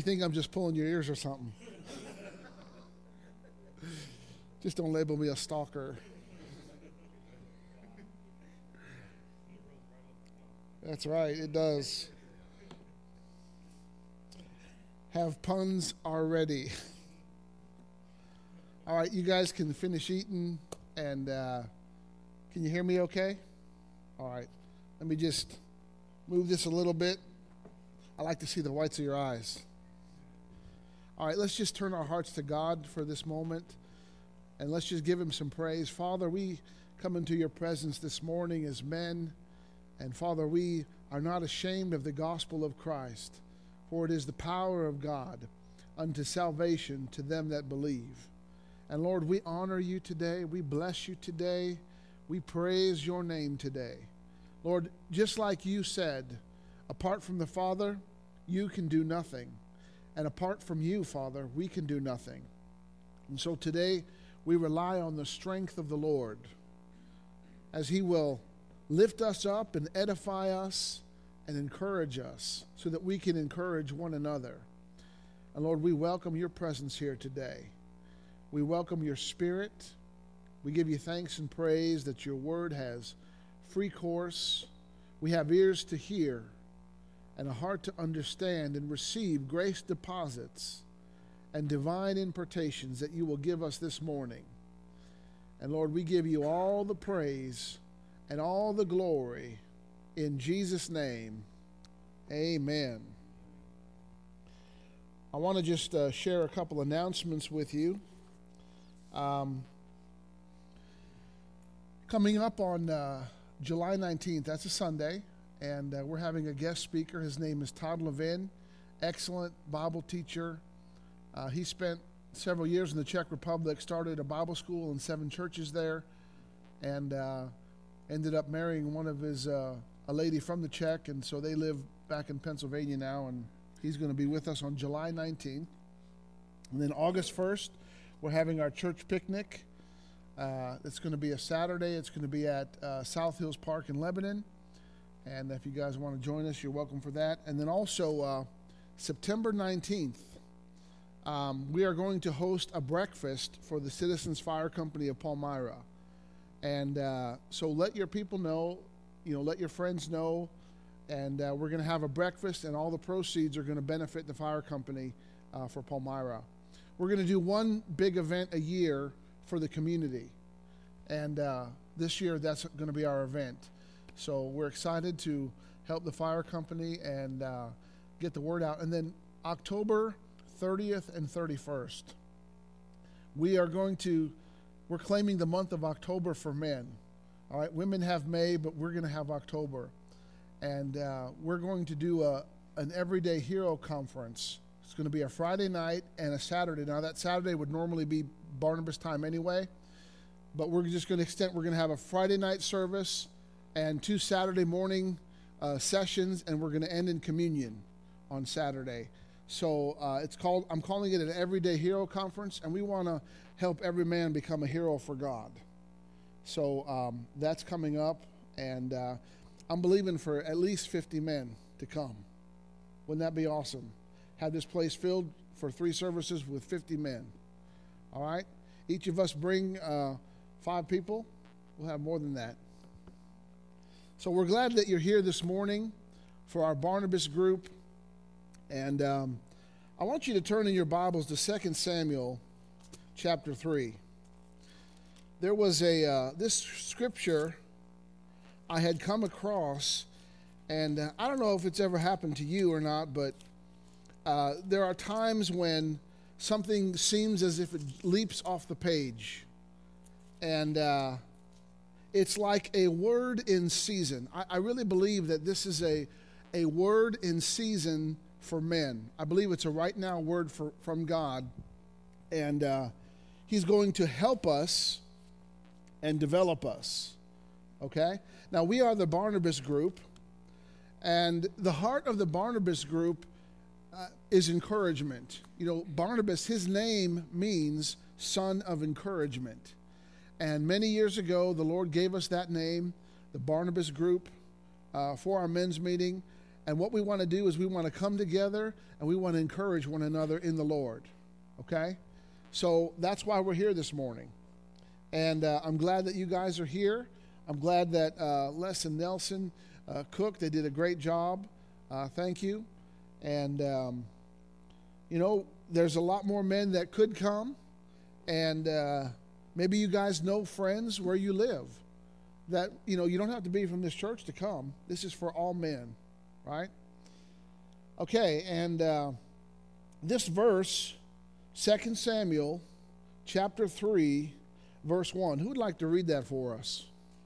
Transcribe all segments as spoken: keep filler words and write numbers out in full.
think I'm just pulling your ears or something. Just don't label me a stalker. That's right, it does. Have puns already. All right, you guys can finish eating, and uh, can you hear me okay? All right, let me just move this a little bit. I like to see the whites of your eyes. All right, let's just turn our hearts to God for this moment, and let's just give him some praise. Father, we come into your presence this morning as men, and Father, we are not ashamed of the gospel of Christ, for it is the power of God unto salvation to them that believe. And Lord, we honor you today. We bless you today. We praise your name today. Lord, just like you said, apart from the Father, you can do nothing. And apart from you, Father, we can do nothing. And so today, we rely on the strength of the Lord as he will lift us up and edify us and encourage us so that we can encourage one another. And Lord, we welcome your presence here today. We welcome your Spirit. We give you thanks and praise that your word has free course. We have ears to hear and a heart to understand and receive grace deposits and divine impartations that you will give us this morning. And Lord, we give you all the praise and all the glory in Jesus' name. Amen. I want to just uh, share a couple announcements with you. Um, coming up on uh, July nineteenth, that's a Sunday, and uh, we're having a guest speaker. His name is Todd Levin, excellent Bible teacher. Uh, he spent several years in the Czech Republic, started a Bible school and seven churches there, and uh, ended up marrying one of his, uh, a lady from the Czech, and so they live back in Pennsylvania now, and he's going to be with us on July nineteenth. And then August first, we're having our church picnic. Uh, it's going to be a Saturday. It's going to be at uh, South Hills Park in Lebanon. And if you guys want to join us, you're welcome for that. And then also uh, September nineteenth, um, we are going to host a breakfast for the Citizens Fire Company of Palmyra. And uh, so let your people know, you know, let your friends know. And uh, we're going to have a breakfast, and all the proceeds are going to benefit the fire company uh, for Palmyra. We're going to do one big event a year for the community. And uh, this year, that's going to be our event. So we're excited to help the fire company and uh, get the word out. And then October thirtieth and thirty-first, we are going to, we're claiming the month of October for men. All right, women have May, but we're going to have October. And uh, we're going to do a, an Everyday Hero Conference. It's going to be a Friday night and a Saturday. Now, that Saturday would normally be Barnabas time anyway, but we're just going to extend, we're going to have a Friday night service and two Saturday morning uh, sessions, and we're going to end in communion on Saturday. So uh, it's called, I'm calling it an Everyday Hero Conference, and we want to help every man become a hero for God. So um, that's coming up, and uh, I'm believing for at least fifty men to come. Wouldn't that be awesome? Have this place filled for three services with fifty men. All right? Each of us bring uh, five people. We'll have more than that. So we're glad that you're here this morning for our Barnabas group. And um, I want you to turn in your Bibles to Second Samuel chapter three. There was a, uh, this scripture I had come across, and uh, I don't know if it's ever happened to you or not, but uh, there are times when something seems as if it leaps off the page, and uh, it's like a word in season. I, I really believe that this is a, a word in season for men. I believe it's a right now word for, from God, and uh, he's going to help us and develop us, okay? Now, we are the Barnabas group, and the heart of the Barnabas group uh, is encouragement. You know, Barnabas, his name means son of encouragement. And many years ago, the Lord gave us that name, the Barnabas group, uh, for our men's meeting. And what we want to do is we want to come together and we want to encourage one another in the Lord. Okay? So that's why we're here this morning. And uh, I'm glad that you guys are here. I'm glad that uh, Les and Nelson uh, Cook, they did a great job. Uh, thank you. And, um, you know, there's a lot more men that could come. And uh, maybe you guys know friends where you live that, you know, you don't have to be from this church to come. This is for all men, right? Okay, and uh, this verse, Second Samuel chapter three, verse one. Who would like to read that for us?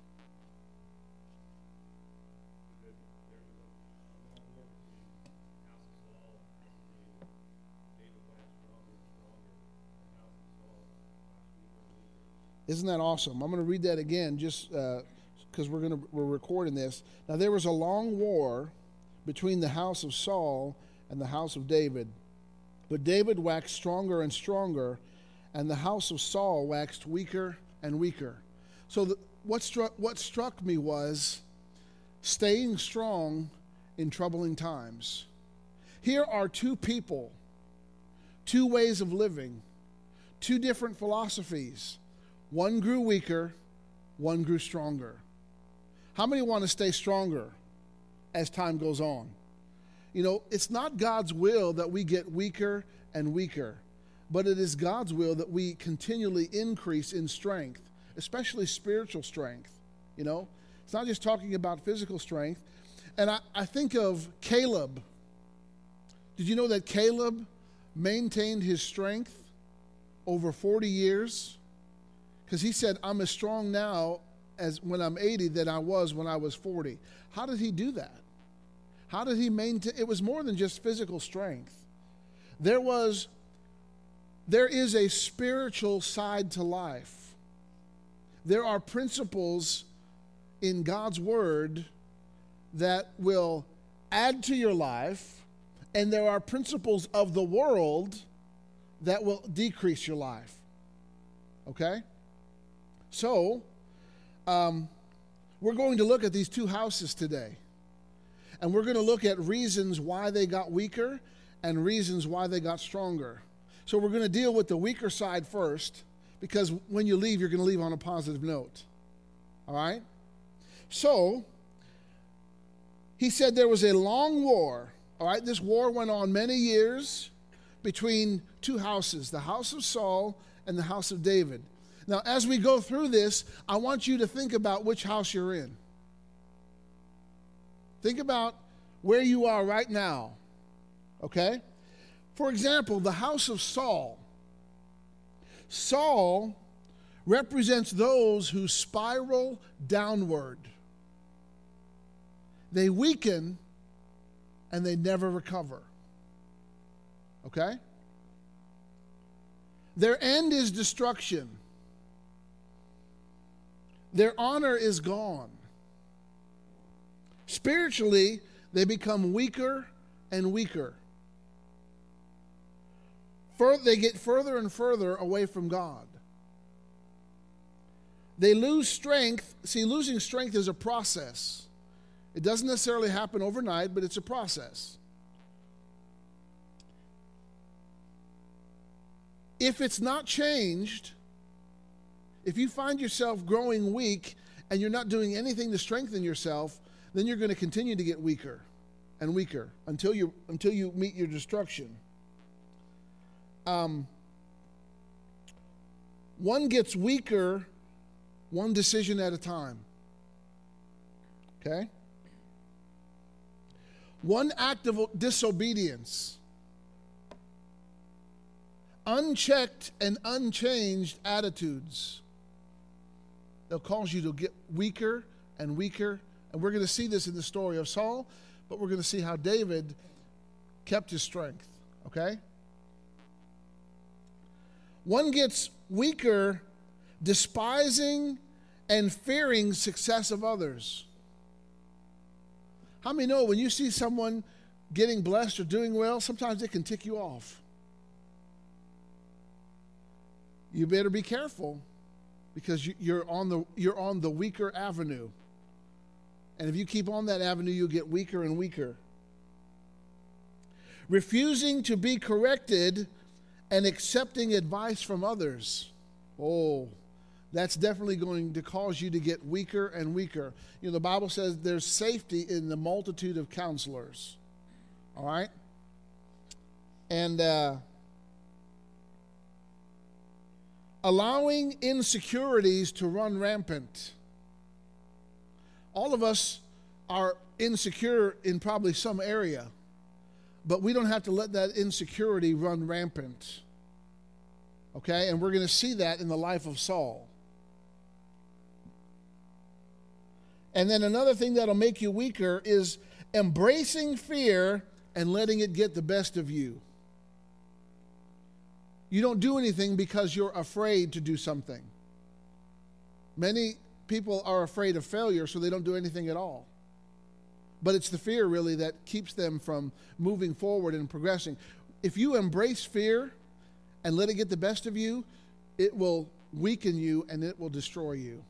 Isn't that awesome? I'm going to read that again just because uh, we're going to we're recording this. Now there was a long war between the house of Saul and the house of David, but David waxed stronger and stronger, and the house of Saul waxed weaker and weaker. So the, what struck what struck me was staying strong in troubling times. Here are two people, two ways of living, two different philosophies. One grew weaker, one grew stronger. How many want to stay stronger as time goes on? You know, it's not God's will that we get weaker and weaker, but it is God's will that we continually increase in strength, especially spiritual strength. You know, it's not just talking about physical strength. And I, I think of Caleb. Did you know that Caleb maintained his strength over forty years? Because he said, I'm as strong now as when I'm eighty than I was when I was forty. How did he do that? How did he maintain? It was more than just physical strength. There was, there is a spiritual side to life. There are principles in God's word that will add to your life, and there are principles of the world that will decrease your life. Okay? So, um, we're going to look at these two houses today. And we're going to look at reasons why they got weaker and reasons why they got stronger. So we're going to deal with the weaker side first, because when you leave, you're going to leave on a positive note. All right? So, he said there was a long war. All right? This war went on many years between two houses, the house of Saul and the house of David. Now, as we go through this, I want you to think about which house you're in. Think about where you are right now, okay? For example, the house of Saul. Saul represents those who spiral downward. They weaken and they never recover, okay? Their end is destruction. Their honor is gone. Spiritually, they become weaker and weaker. Fur- they get further and further away from God. They lose strength. See, losing strength is a process. It doesn't necessarily happen overnight, but it's a process. If it's not changed, if you find yourself growing weak and you're not doing anything to strengthen yourself, then you're going to continue to get weaker and weaker until you until you meet your destruction. Um, one gets weaker one decision at a time. Okay? One act of disobedience, unchecked and unchanged attitudes, they'll cause you to get weaker and weaker. And we're going to see this in the story of Saul, but we're going to see how David kept his strength, okay? One gets weaker despising and fearing success of others. How many know when you see someone getting blessed or doing well, sometimes it can tick you off? You better be careful, because you, you're on the you're on the weaker avenue. And if you keep on that avenue, you'll get weaker and weaker. refusing to be corrected, and accepting advice from others. Oh, that's definitely going to cause you to get weaker and weaker. You know, the Bible says there's safety in the multitude of counselors. All right? And uh, allowing insecurities to run rampant. All of us are insecure in probably some area, but we don't have to let that insecurity run rampant. Okay? And we're going to see that in the life of Saul. And then another thing that'll make you weaker is embracing fear and letting it get the best of you. You don't do anything because you're afraid to do something. Many people are afraid of failure, so they don't do anything at all. But it's the fear, really, that keeps them from moving forward and progressing. If you embrace fear and let it get the best of you, it will weaken you and it will destroy you.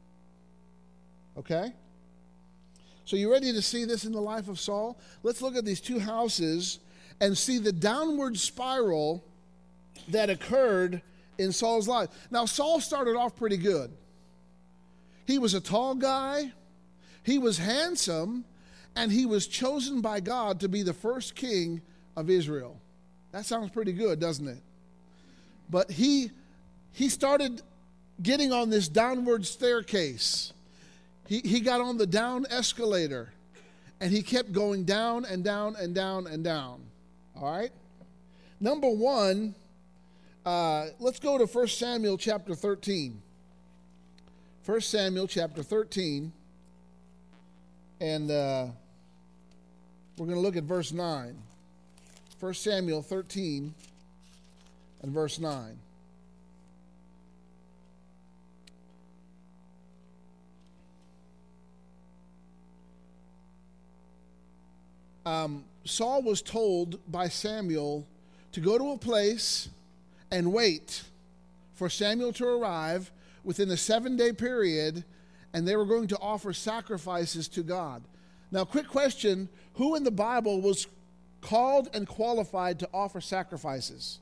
Okay? So you ready to see this in the life of Saul? Let's look at these two houses and see the downward spiral that occurred in Saul's life. Now, Saul started off pretty good. He was a tall guy, he was handsome, and he was chosen by God to be the first king of Israel. That sounds pretty good, doesn't it? But he he started getting on this downward staircase. He, he got on the down escalator, and he kept going down and down and down and down. All right? Number one, uh, let's go to First Samuel chapter thirteen. First Samuel chapter thirteen, and uh, we're going to look at verse nine. First Samuel thirteen and verse nine. Um, Saul was told by Samuel to go to a place and wait for Samuel to arrive within a seven-day period, and they were going to offer sacrifices to God. Now, quick question, who in the Bible was called and qualified to offer sacrifices?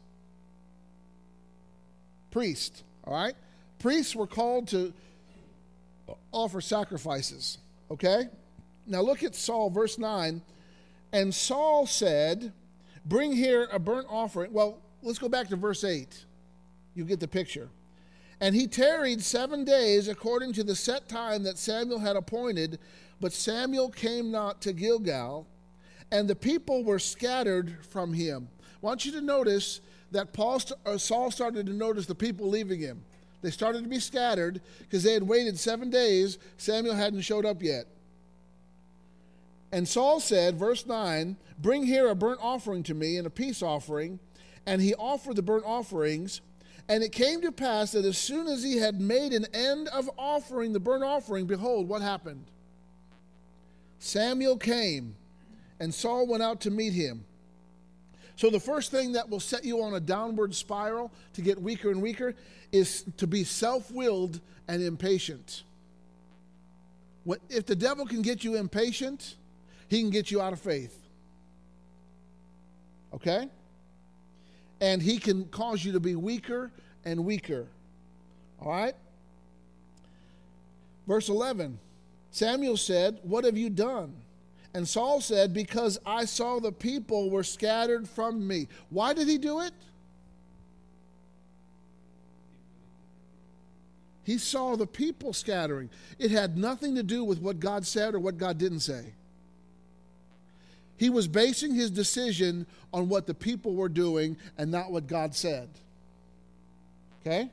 Priests, all right? Priests were called to offer sacrifices, okay? Now look at Saul, verse nine. And Saul said, bring here a burnt offering. Well, let's go back to verse eight. You get the picture. And he tarried seven days according to the set time that Samuel had appointed, but Samuel came not to Gilgal, and the people were scattered from him. I want you to notice that Paul, or Saul started to notice the people leaving him. They started to be scattered because they had waited seven days. Samuel hadn't showed up yet. And Saul said, verse nine, bring here a burnt offering to me and a peace offering. And he offered the burnt offerings. And it came to pass that as soon as he had made an end of offering the burnt offering, behold, what happened? Samuel came, and Saul went out to meet him. So the first thing that will set you on a downward spiral to get weaker and weaker is to be self-willed and impatient. What, if the devil can get you impatient, he can get you out of faith. Okay? And he can cause you to be weaker and weaker. All right? Verse eleven, Samuel said, what have you done? And Saul said, because I saw the people were scattered from me. Why did he do it? He saw the people scattering. It had nothing to do with what God said or what God didn't say. He was basing his decision on what the people were doing and not what God said. Okay?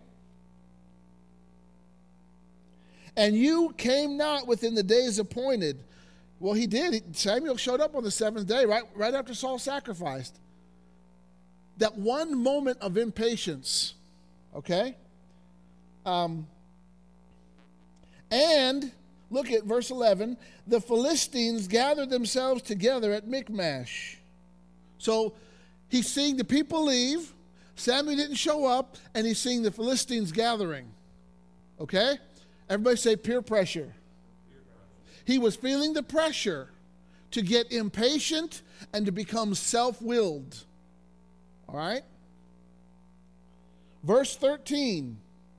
And you came not within the days appointed. Well, he did. Samuel showed up on the seventh day, right, right after Saul sacrificed. That one moment of impatience. Okay? Um, and... Look at verse eleven. The Philistines gathered themselves together at Michmash. So he's seeing the people leave. Samuel didn't show up, and he's seeing the Philistines gathering. Okay? Everybody say peer pressure. He was feeling the pressure to get impatient and to become self-willed. All right? Verse thirteen.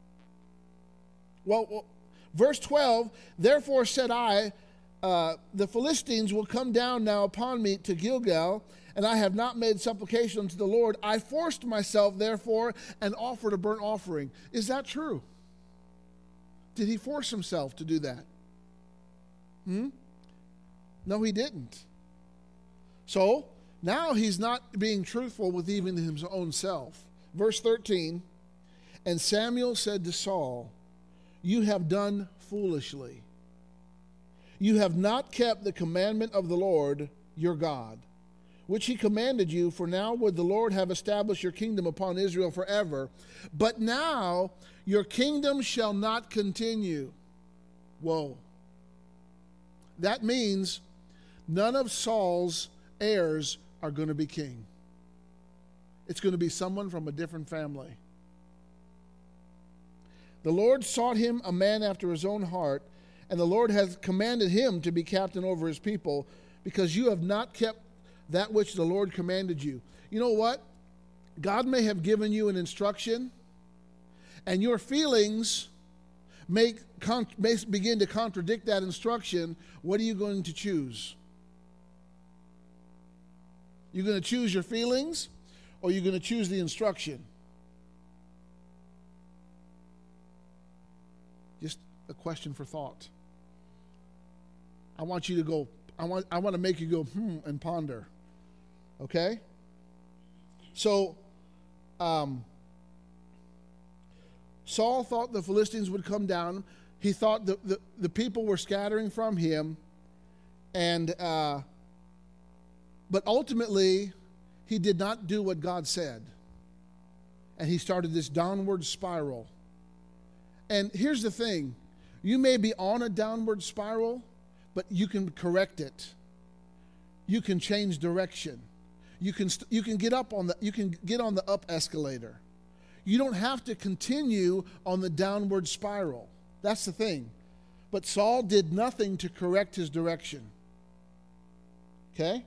Well, well verse twelve, therefore said I, uh, the Philistines will come down now upon me to Gilgal, and I have not made supplication unto the Lord. I forced myself, therefore, and offered a burnt offering. Is that true? Did he force himself to do that? Hmm? No, he didn't. So, now he's not being truthful with even his own self. Verse thirteen, and Samuel said to Saul, you have done foolishly. You have not kept the commandment of the Lord your God, which he commanded you, for now would the Lord have established your kingdom upon Israel forever. But now your kingdom shall not continue. Whoa. That means none of Saul's heirs are going to be king. It's going to be someone from a different family. The Lord sought him a man after his own heart, and the Lord has commanded him to be captain over his people, because you have not kept that which the Lord commanded you. You know what? God may have given you an instruction, and your feelings may, con- may begin to contradict that instruction. What are you going to choose? You're going to choose your feelings, or you're going to choose the instruction? Just a question for thought. I want you to go, I want, I want to make you go, hmm, and ponder. Okay? So, um, Saul thought the Philistines would come down. He thought the, the, the people were scattering from him. And, uh, but ultimately, he did not do what God said. And he started this downward spiral. And here's the thing. You may be on a downward spiral, but you can correct it. You can change direction. You can st- you can get up on the you can get on the up escalator. You don't have to continue on the downward spiral. That's the thing. But Saul did nothing to correct his direction. Okay?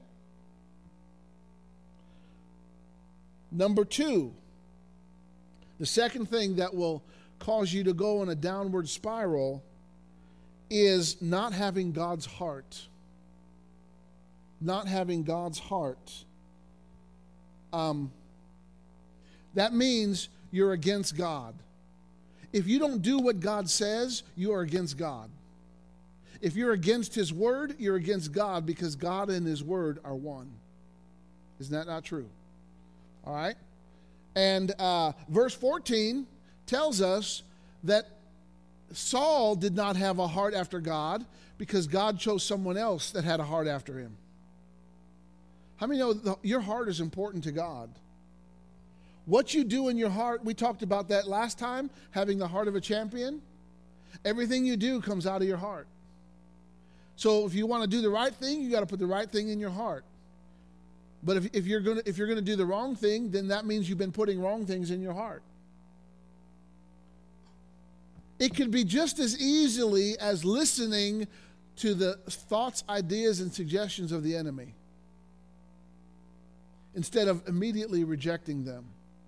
Number two, the second thing that will cause you to go in a downward spiral is not having God's heart. Not having God's heart. Um, that means you're against God. If you don't do what God says, you are against God. If you're against His Word, you're against God, because God and His Word are one. Isn't that not true? All right? And uh, verse fourteen tells us that Saul did not have a heart after God because God chose someone else that had a heart after him. How many know the, your heart is important to God? What you do in your heart, we talked about that last time, having the heart of a champion. Everything you do comes out of your heart. So if you want to do the right thing, you got to put the right thing in your heart. But if, if you're going to if you're going to do the wrong thing, then that means you've been putting wrong things in your heart. It could be just as easily as listening to the thoughts, ideas, and suggestions of the enemy instead of immediately rejecting them.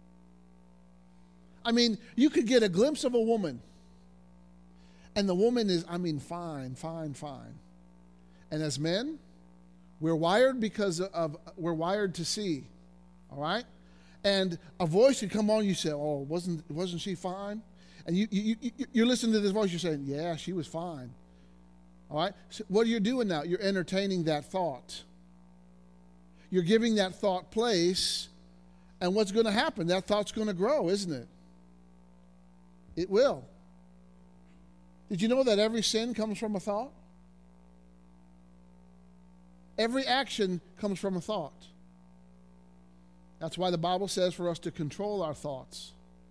I mean, you could get a glimpse of a woman, and the woman is, I mean, fine, fine, fine. And as men, we're wired because of, we're wired to see, all right? And a voice could come on, you say, oh, wasn't wasn't she fine? And you, you, you, you're listening to this voice, you're saying, yeah, she was fine. All right? So what are you doing now? You're entertaining that thought. You're giving that thought place, and what's going to happen? That thought's going to grow, isn't it? It will. Did you know that every sin comes from a thought? Every action comes from a thought. That's why the Bible says for us to control our thoughts.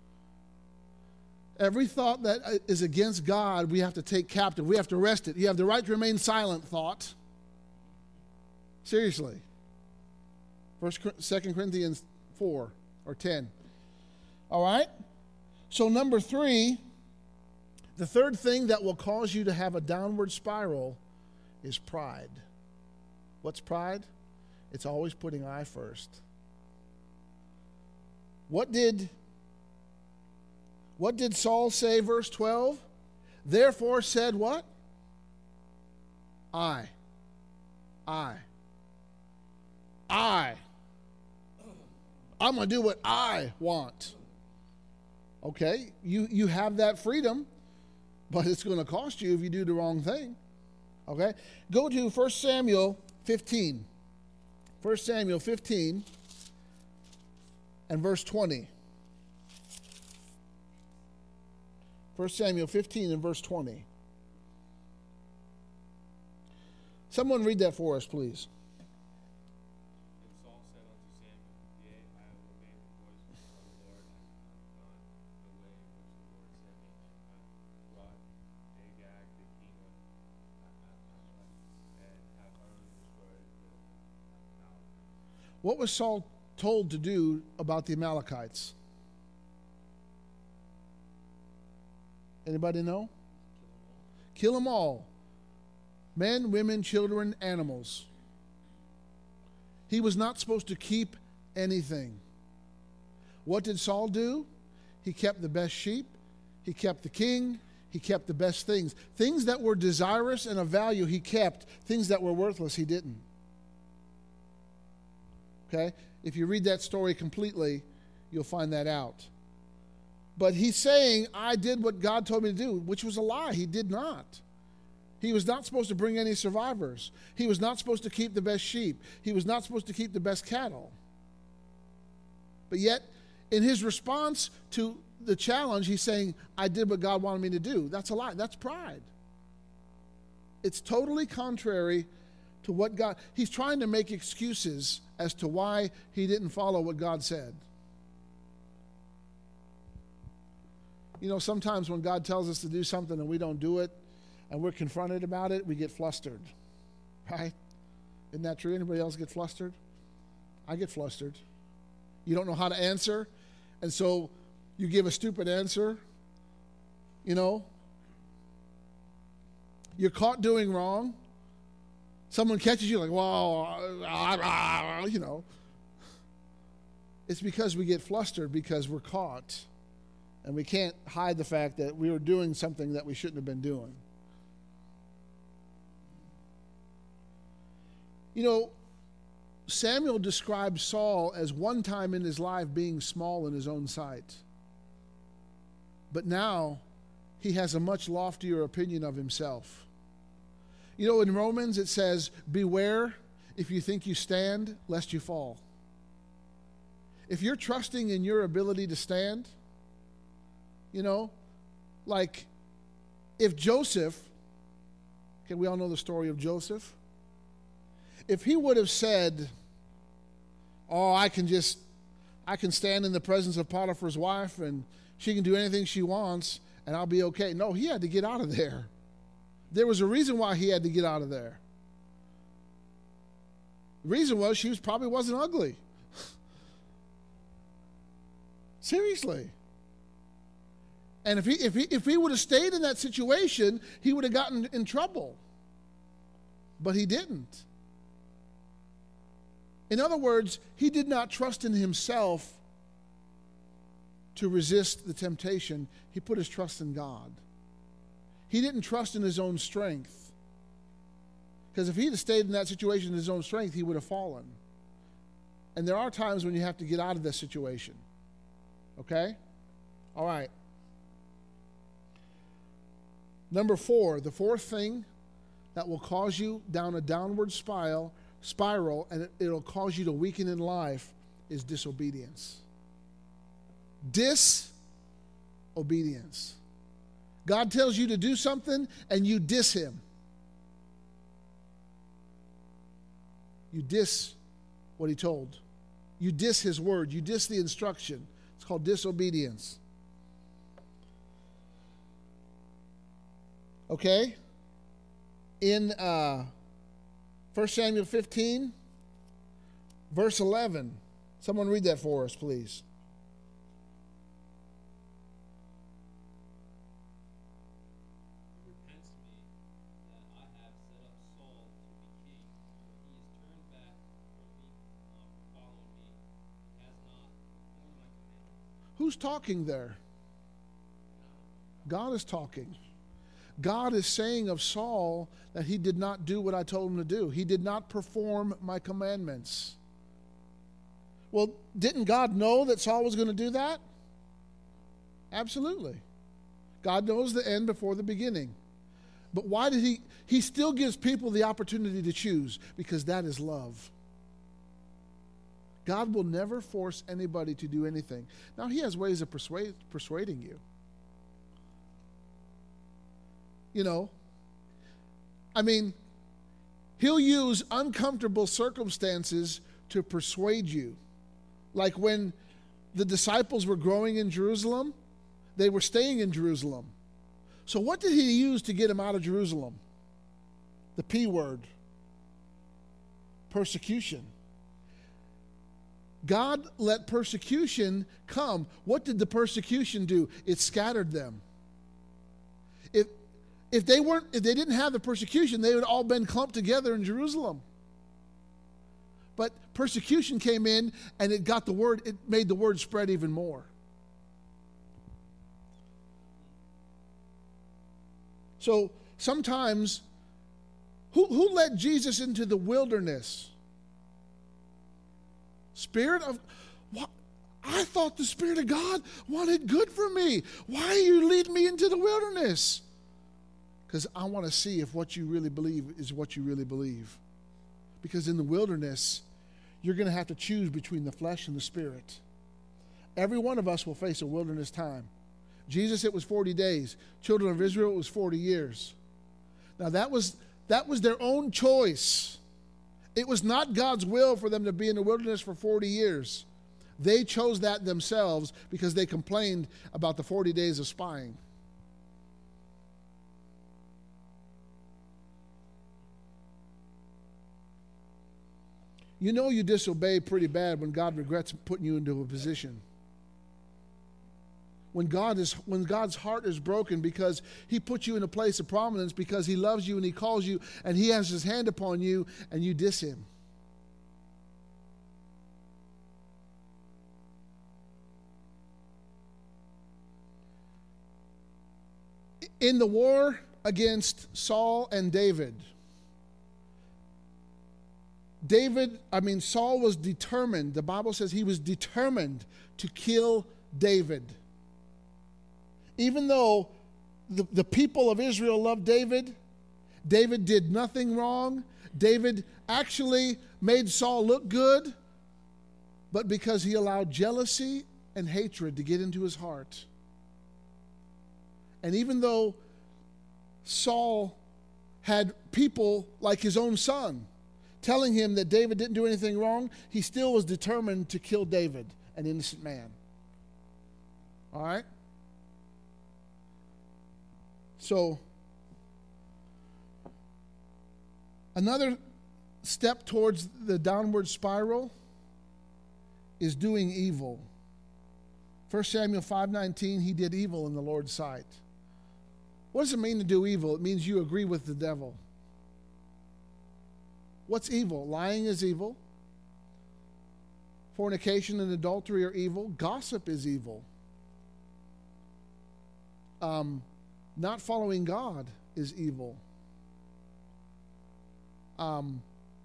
Every thought that is against God, we have to take captive. We have to arrest it. You have the right to remain silent, thought. Seriously. First, Second Corinthians four or ten. All right? So number three, the third thing that will cause you to have a downward spiral is pride. What's pride? It's always putting I first. What did what did Saul say, verse twelve? Therefore said what? I. I. I. I'm going to do what I want. Okay, you, you have that freedom, but it's going to cost you if you do the wrong thing. Okay, go to First Samuel fifteen. First Samuel fifteen and verse twenty. First Samuel fifteen and verse twenty. Someone read that for us, please. And Saul said unto Samuel, Yea, I have obeyed the voice of the Lord, and have gone the way which the Lord sent me, and have brought Agag the king of Amalek, and have utterly destroyed the Amalekites. What was Saul told to do about the Amalekites? Anybody know? Kill them all. Men, women, children, animals. He was not supposed to keep anything. What did Saul do? He kept the best sheep. He kept the king. He kept the best things. Things that were desirous and of value, he kept. Things that were worthless, he didn't. Okay? If you read that story completely, you'll find that out. But he's saying, I did what God told me to do, which was a lie. He did not. He was not supposed to bring any survivors. He was not supposed to keep the best sheep. He was not supposed to keep the best cattle. But yet, in his response to the challenge, he's saying, I did what God wanted me to do. That's a lie. That's pride. It's totally contrary to what God... He's trying to make excuses as to why he didn't follow what God said. You know, sometimes when God tells us to do something and we don't do it, and we're confronted about it, we get flustered, right? Isn't that true? Anybody else get flustered? I get flustered. You don't know how to answer, and so you give a stupid answer, you know? You're caught doing wrong. Someone catches you like, well, you know. It's because we get flustered because we're caught, and we can't hide the fact that we were doing something that we shouldn't have been doing. You know, Samuel describes Saul as one time in his life being small in his own sight. But now he has a much loftier opinion of himself. You know, in Romans it says, beware if you think you stand, lest you fall. If you're trusting in your ability to stand, you know, like if Joseph, okay, we all know the story of Joseph. If he would have said, oh, I can just, I can stand in the presence of Potiphar's wife and she can do anything she wants and I'll be okay. No, he had to get out of there. There was a reason why he had to get out of there. The reason was she was probably wasn't ugly. Seriously. And if he, if he, if he would have stayed in that situation, he would have gotten in trouble. But he didn't. In other words, he did not trust in himself to resist the temptation. He put his trust in God. He didn't trust in his own strength. Because if he'd have stayed in that situation in his own strength, he would have fallen. And there are times when you have to get out of this situation. Okay? All right. Number four, the fourth thing that will cause you down a downward spiral spiral, and it, it'll cause you to weaken in life, is disobedience. Disobedience. God tells you to do something, and you diss him. You diss what he told. You diss his word. You diss the instruction. It's called disobedience. Okay? In uh, First Samuel fifteen, verse eleven. Someone read that for us, please. It repents me that I have set up Saul to be king, for he is Who's talking there? God is talking. God is saying of Saul that he did not do what I told him to do. He did not perform my commandments. Well, didn't God know that Saul was going to do that? Absolutely. God knows the end before the beginning. But why did he? He still gives people the opportunity to choose, because that is love. God will never force anybody to do anything. Now, he has ways of persuade, persuading you. You know, I mean, he'll use uncomfortable circumstances to persuade you. Like when the disciples were growing in Jerusalem, they were staying in Jerusalem. So what did he use to get them out of Jerusalem? The P word. Persecution. God let persecution come. What did the persecution do? It scattered them. If if they weren't, if they didn't have the persecution, they would all been clumped together in Jerusalem. But persecution came in and it got the word, it made the word spread even more. So sometimes, who, who led Jesus into the wilderness? Spirit of, what? I thought the Spirit of God wanted good for me. Why are you leading me into the wilderness? Because I want to see if what you really believe is what you really believe. Because in the wilderness, you're going to have to choose between the flesh and the spirit. Every one of us will face a wilderness time. Jesus, it was forty days. Children of Israel, it was forty years. Now that was that was their own choice. It was not God's will for them to be in the wilderness for forty years. They chose that themselves because they complained about the forty days of spying. You know you disobey pretty bad when God regrets putting you into a position. When God is, when God's heart is broken because he put you in a place of prominence because he loves you and he calls you and he has his hand upon you and you diss him. In the war against Saul and David, David, I mean, Saul was determined. The Bible says he was determined to kill David. Even though the, the people of Israel loved David, David did nothing wrong. David actually made Saul look good, but because he allowed jealousy and hatred to get into his heart. And even though Saul had people like his own son telling him that David didn't do anything wrong, he still was determined to kill David, an innocent man. All right? So, another step towards the downward spiral is doing evil. First Samuel five nineteen, he did evil in the Lord's sight. What does it mean to do evil? It means you agree with the devil. What's evil? Lying is evil. Fornication and adultery are evil. Gossip is evil. Um, not following God is evil. Um,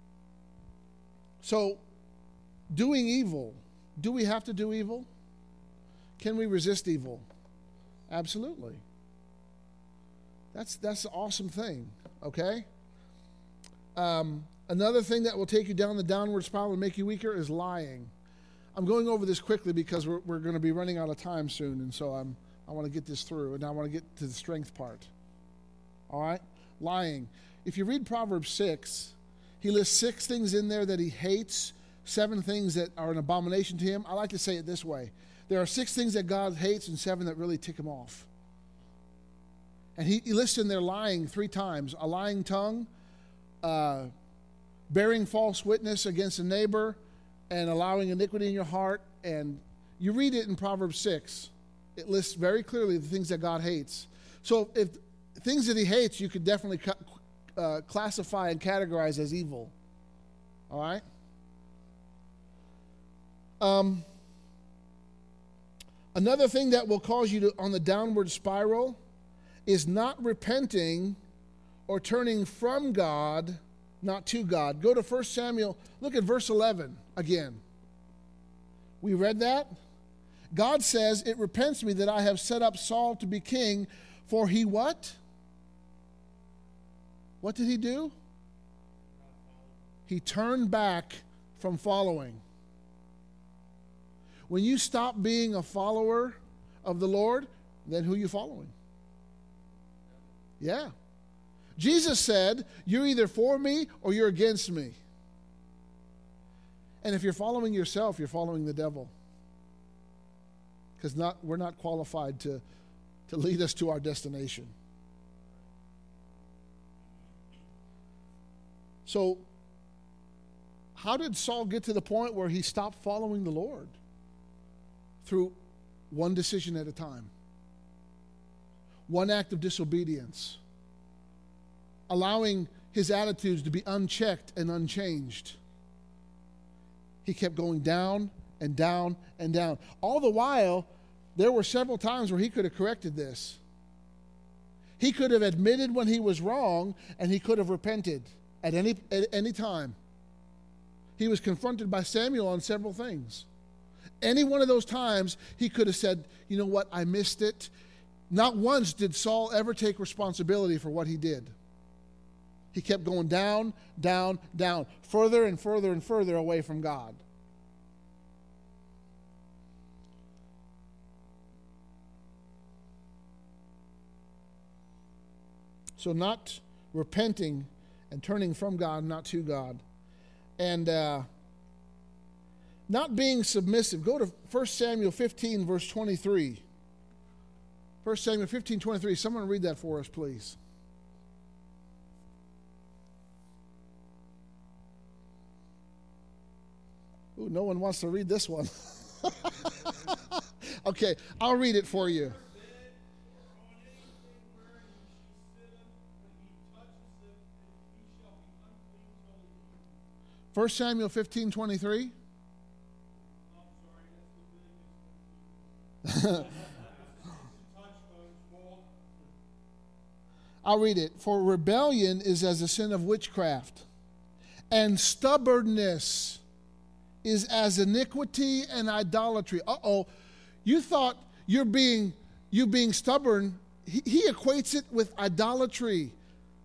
so, doing evil. Do we have to do evil? Can we resist evil? Absolutely. That's that's an awesome thing, okay? Um, another thing that will take you down the downward spiral and make you weaker is lying. I'm going over this quickly because we're, we're going to be running out of time soon, and so I'm I want to get this through, and I want to get to the strength part. All right? Lying. If you read Proverbs six, he lists six things in there that he hates, seven things that are an abomination to him. I like to say it this way. There are six things that God hates and seven that really tick him off. And he, he lists in there lying three times. A lying tongue, uh, bearing false witness against a neighbor, and allowing iniquity in your heart. And you read it in Proverbs six. It lists very clearly the things that God hates. So if things that he hates, you could definitely uh, classify and categorize as evil. All right? Um, Another thing that will cause you to on the downward spiral is not repenting or turning from God, not to God. Go to First Samuel, look at verse eleven again. We read that. God says, it repents me that I have set up Saul to be king, for he what? What did he do? He turned back from following. When you stop being a follower of the Lord, then who are you following? Yeah. Jesus said, you're either for me or you're against me. And if you're following yourself, you're following the devil. Because not, we're not qualified to, to lead us to our destination. So, how did Saul get to the point where he stopped following the Lord? Through one decision at a time. One act of disobedience. Allowing his attitudes to be unchecked and unchanged. He kept going down and down and down. All the while, there were several times where he could have corrected this. He could have admitted when he was wrong, and he could have repented at any, at any time. He was confronted by Samuel on several things. Any one of those times, he could have said, you know what, I missed it. Not once did Saul ever take responsibility for what he did. He kept going down, down, down, further and further and further away from God. So not repenting and turning from God, not to God. And uh, not being submissive. Go to First Samuel fifteen, verse twenty-three. First Samuel fifteen, twenty-three. Someone read that for us, please. Ooh, no one wants to read this one. Okay, I'll read it for you. First Samuel fifteen, twenty-three. I'll read it. For rebellion is as a sin of witchcraft, and stubbornness is as iniquity and idolatry. Uh-oh. You thought you're being you being stubborn. He, he equates it with idolatry.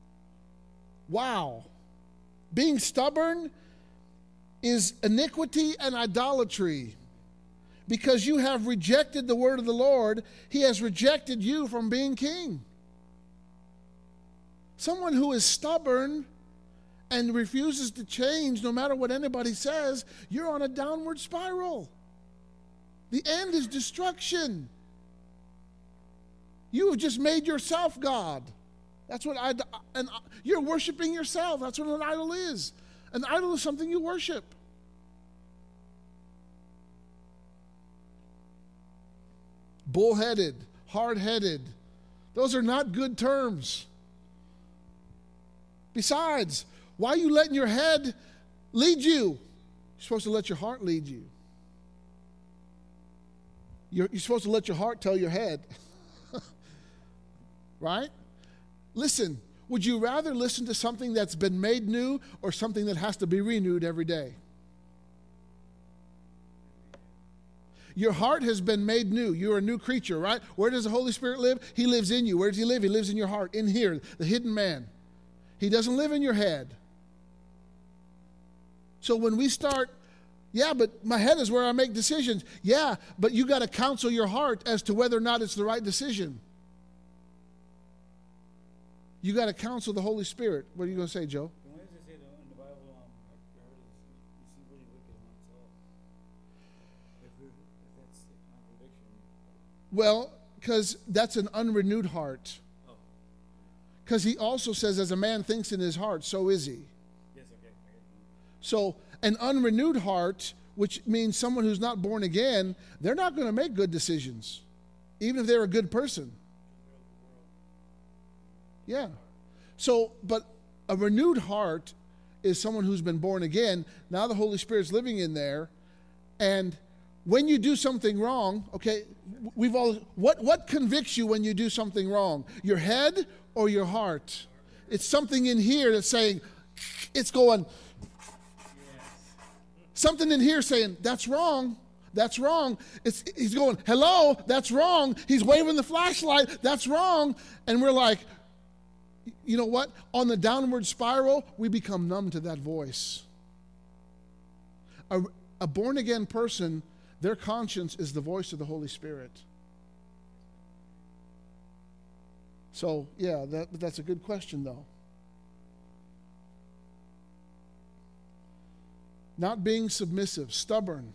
Wow. Being stubborn is iniquity and idolatry. Because you have rejected the word of the Lord, he has rejected you from being king. Someone who is stubborn and refuses to change no matter what anybody says, you're on a downward spiral. The end is destruction. You have just made yourself God. That's what I, and you're worshiping yourself. That's what an idol is. An idol is something you worship. Bullheaded, hard-headed. Those are not good terms. Besides, why are you letting your head lead you? You're supposed to let your heart lead you. You're, you're supposed to let your heart tell your head. Right? Listen, would you rather listen to something that's been made new or something that has to be renewed every day? Your heart has been made new. You're a new creature, right? Where does the Holy Spirit live? He lives in you. Where does he live? He lives in your heart, in here, the hidden man. He doesn't live in your head. So when we start, yeah, but my head is where I make decisions. Yeah, but you got to counsel your heart as to whether or not it's the right decision. You got to counsel the Holy Spirit. What are you going to say, Joe? Why does it say though in the Bible, um, I heard it, you see really wicked amongst all? If, we, if that's a contradiction. Well, because that's an unrenewed heart. Oh. Because he also says, as a man thinks in his heart, so is he. Yes, okay. So an unrenewed heart, which means someone who's not born again, they're not going to make good decisions, even if they're a good person. Yeah. So, but a renewed heart is someone who's been born again. Now the Holy Spirit's living in there. And when you do something wrong, okay, we've all, what, what convicts you when you do something wrong? Your head or your heart? It's something in here that's saying, it's going, something in here saying, that's wrong. That's wrong. It's, he's going, hello, that's wrong. He's waving the flashlight. That's wrong. And we're like, you know what? On the downward spiral, we become numb to that voice. A, a born-again person, their conscience is the voice of the Holy Spirit. So, yeah, that, that's a good question, though. Not being submissive, stubborn.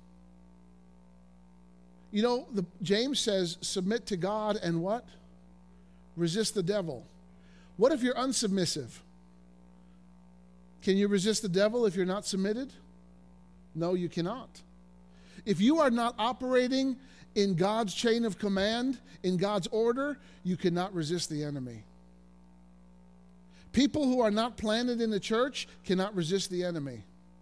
You know, the, James says, submit to God and what? Resist the devil. What if you're unsubmissive? Can you resist the devil if you're not submitted? No, you cannot. If you are not operating in God's chain of command, in God's order, you cannot resist the enemy. People who are not planted in the church cannot resist the enemy.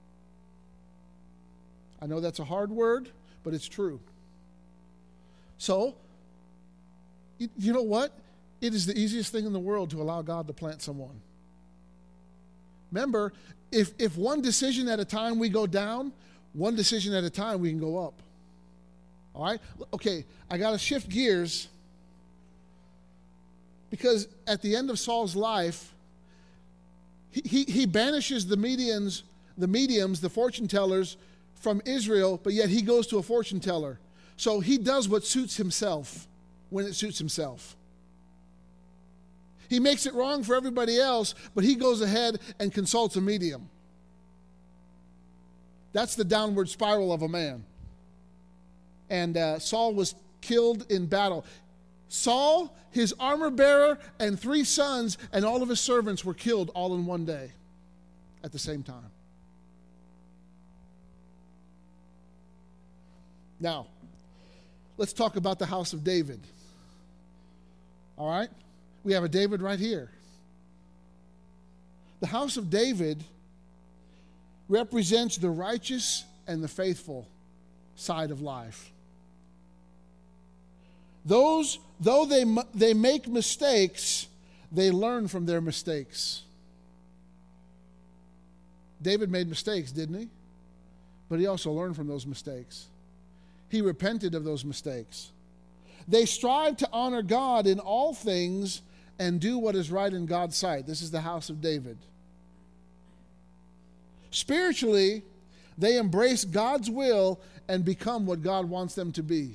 I know that's a hard word, but it's true. So, you know what? It is the easiest thing in the world to allow God to plant someone. Remember, if, if one decision at a time we go down, one decision at a time we can go up. All right? Okay, I got to shift gears because at the end of Saul's life, he, he, he banishes the mediums, the mediums, the fortune tellers from Israel, but yet he goes to a fortune teller. So he does what suits himself when it suits himself. He makes it wrong for everybody else, but he goes ahead and consults a medium. That's the downward spiral of a man. And uh, Saul was killed in battle. Saul, his armor bearer, and three sons, and all of his servants were killed all in one day at the same time. Now, let's talk about the house of David. All right? We have a David right here. The house of David represents the righteous and the faithful side of life. Those, though they, they make mistakes, they learn from their mistakes. David made mistakes, didn't he? But he also learned from those mistakes. He repented of those mistakes. They strive to honor God in all things and do what is right in God's sight. This is the house of David. Spiritually, they embrace God's will and become what God wants them to be.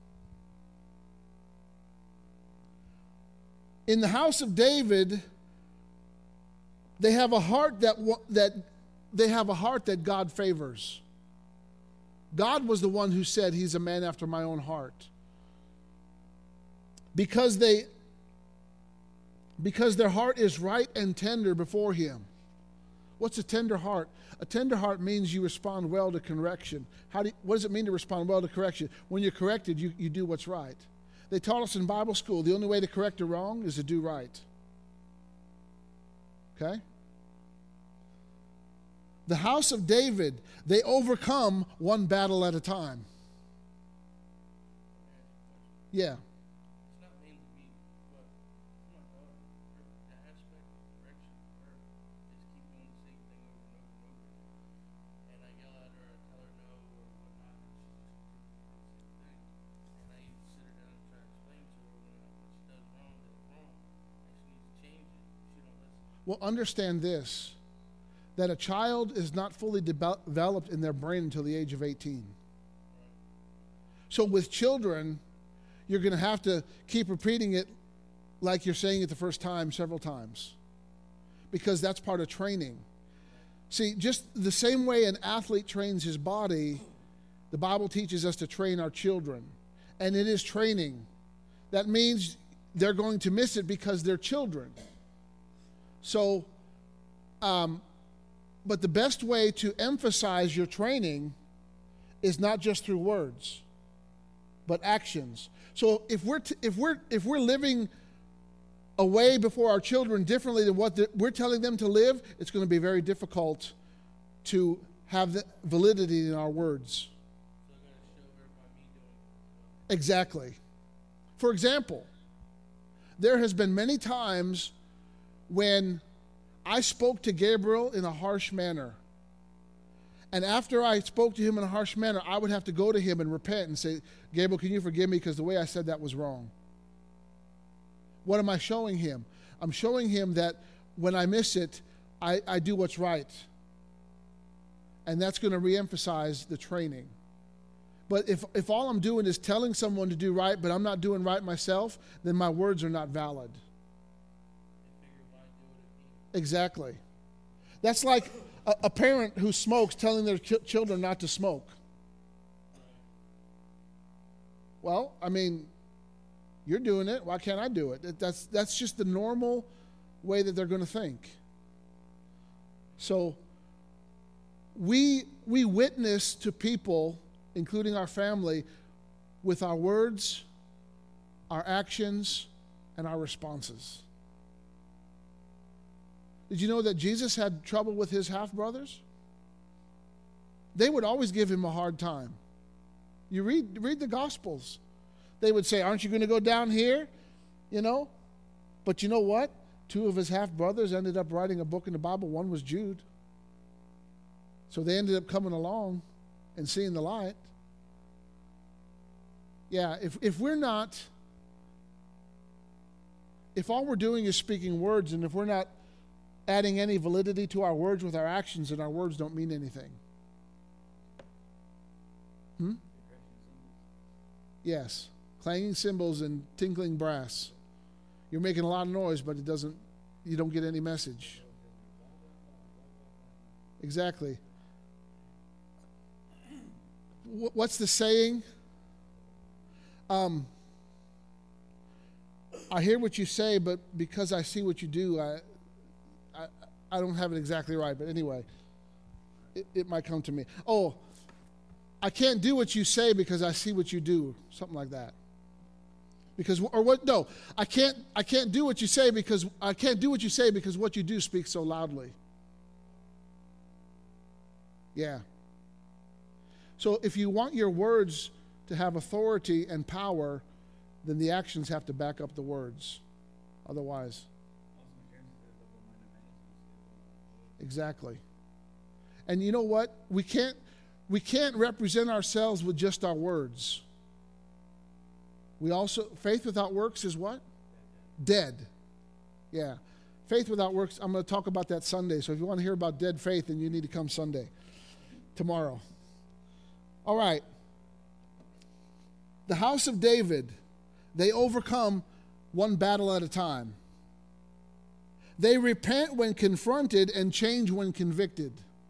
In the house of David, they have a heart that that they have a heart that God favors. God was the one who said he's a man after my own heart. Because they because their heart is right and tender before him. What's a tender heart? A tender heart means you respond well to correction. How do you, what does it mean to respond well to correction? When you're corrected, you, you do what's right. They taught us in Bible school the only way to correct a wrong is to do right. Okay? The house of David, they overcome one battle at a time. Yeah. It's not meant to be, but my daughter, the aspect of correction for her is keep doing the same thing over and over and over again. And I yell at her, I tell her no or whatnot, and she just continues to do the same thing. And I even sit her down and try to explain to her when what she does wrong is wrong, and she needs to change it. She don't listen. Well, understand this, that a child is not fully developed in their brain until the age of eighteen. So with children, you're going to have to keep repeating it like you're saying it the first time several times, because that's part of training. See, just the same way an athlete trains his body, the Bible teaches us to train our children. And it is training. That means they're going to miss it because they're children. So, um, but the best way to emphasize your training is not just through words, but actions. So if we're t- if we're if we're living a way before our children differently than what the, we're telling them to live, it's going to be very difficult to have the validity in our words. So I gotta show her by me doing it as well. Exactly. For example, there has been many times when I spoke to Gabriel in a harsh manner. And after I spoke to him in a harsh manner, I would have to go to him and repent and say, Gabriel, can you forgive me because the way I said that was wrong? What am I showing him? I'm showing him that when I miss it, I, I do what's right. And that's going to reemphasize the training. But if, if all I'm doing is telling someone to do right, but I'm not doing right myself, then my words are not valid. Exactly. That's like a, a parent who smokes telling their ch- children not to smoke. Well, I mean, you're doing it. Why can't I do it? That's, that's just the normal way that they're going to think. So we, we witness to people, including our family, with our words, our actions, and our responses. Did you know that Jesus had trouble with his half-brothers? They would always give him a hard time. You read, read the Gospels. They would say, aren't you going to go down here? You know? But you know what? Two of his half-brothers ended up writing a book in the Bible. One was Jude. So they ended up coming along and seeing the light. Yeah, if, if we're not, if all we're doing is speaking words, and if we're not adding any validity to our words with our actions, then our words don't mean anything. Hmm? Yes. Clanging cymbals and tinkling brass. You're making a lot of noise, but it doesn't, you don't get any message. Exactly. What's the saying? Um, I hear what you say, but because I see what you do, I, I, I don't have it exactly right. But anyway, it, it might come to me. Oh, I can't do what you say because I see what you do. Something like that. Because or what? No, I can't. I can't do what you say because I can't do what you say because what you do speaks so loudly. Yeah. So if you want your words to have authority and power, then the actions have to back up the words. Otherwise. Exactly. And you know what? We can't we can't represent ourselves with just our words. We also, faith without works is what? Dead. Yeah. Faith without works, I'm going to talk about that Sunday. So if you want to hear about dead faith, then you need to come Sunday. Tomorrow. All right. The house of David, they overcome one battle at a time. They repent when confronted and change when convicted.